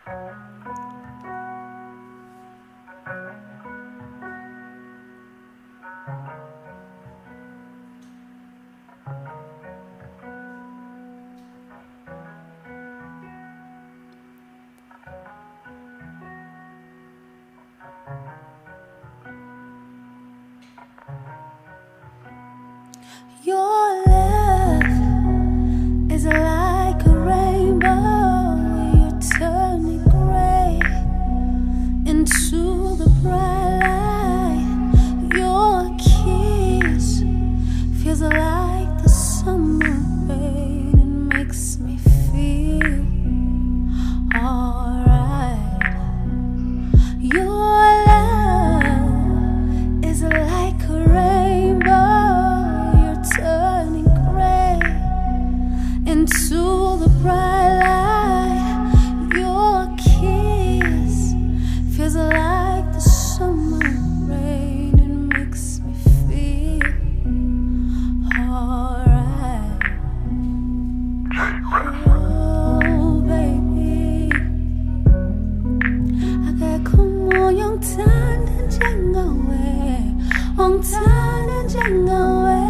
Your love is like a rainbow. You're turning gray into the bright light. Your kiss feels like the summer rain. It makes me feel alright. Your love is like a rainbow. Turning gray into the bright light. Your kiss feels like the summer rain. It makes me feel alright. Oh baby, 아가고 영탄한 장어에 엉탄한 장어에.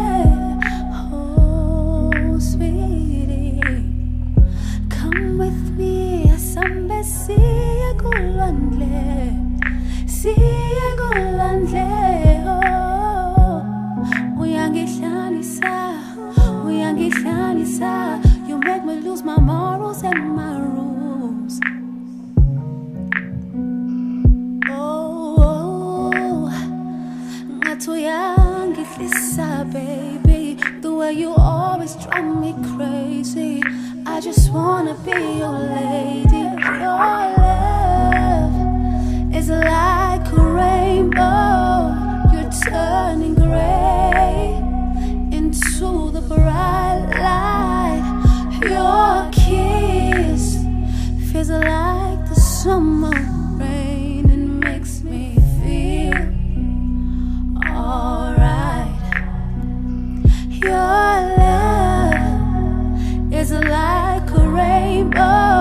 You make me lose my morals and my rules. Oh, ngatoyangihlisa, baby. The way you always drive me crazy. I just wanna be your lady. Your love is like a rainbow. You're turning gray into the bright light. Your kiss feels like the summer rain. It makes me feel alright. Your love is like a rainbow.